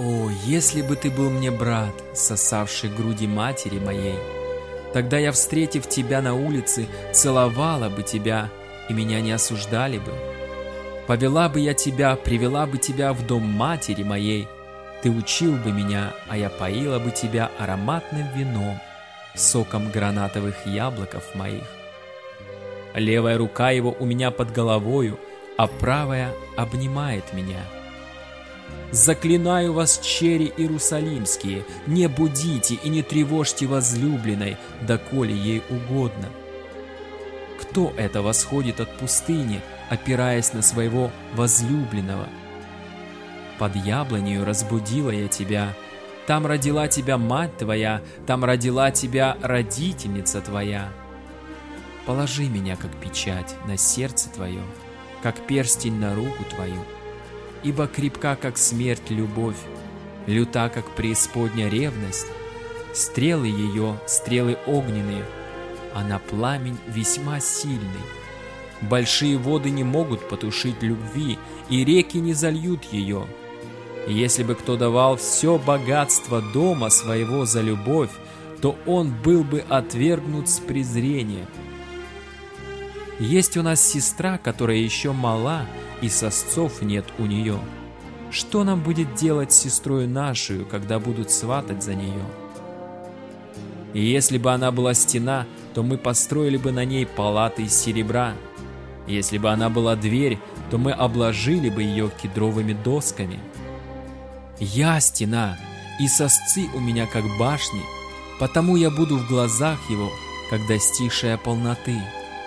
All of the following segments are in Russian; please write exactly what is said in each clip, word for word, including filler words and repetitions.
О, если бы ты был мне брат, сосавший груди матери моей, тогда я, встретив тебя на улице, целовала бы тебя, и меня не осуждали бы. Повела бы я тебя, привела бы тебя в дом матери моей, ты учил бы меня, а я поила бы тебя ароматным вином, соком гранатовых яблоков моих. Левая рука его у меня под головою, а правая обнимает меня. Заклинаю вас, чери иерусалимские, не будите и не тревожьте возлюбленной, доколе ей угодно. Кто это восходит от пустыни, опираясь на своего возлюбленного? Под яблонью разбудила я тебя, там родила тебя мать твоя, там родила тебя родительница твоя. Положи меня, как печать, на сердце твое, как перстень на руку твою. Ибо крепка, как смерть, любовь, люта, как преисподня ревность. Стрелы ее, стрелы огненные, а на пламень весьма сильный. Большие воды не могут потушить любви, и реки не зальют ее. И если бы кто давал все богатство дома своего за любовь, то он был бы отвергнут с презрением. Есть у нас сестра, которая еще мала, и сосцов нет у нее. Что нам будет делать с сестрой нашу, когда будут сватать за нее? И если бы она была стена, то мы построили бы на ней палаты из серебра. Если бы она была дверь, то мы обложили бы ее кедровыми досками. Я стена, и сосцы у меня как башни, потому я буду в глазах его, как достигшая полноты.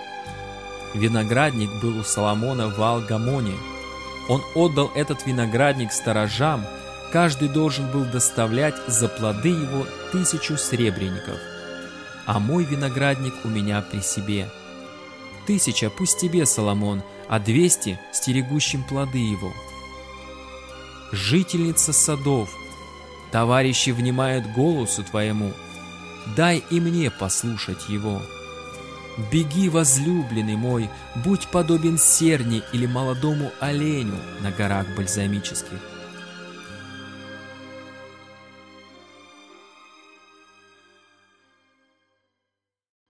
Виноградник был у Соломона в Аал-Гамоне. Он отдал этот виноградник сторожам, каждый должен был доставлять за плоды его тысячу сребреников. А мой виноградник у меня при себе. Тысяча пусть тебе, Соломон, а двести стерегущим плоды его. Жительница садов, товарищи внимают голосу твоему, дай и мне послушать его. Беги, возлюбленный мой, будь подобен серне или молодому оленю на горах бальзамических.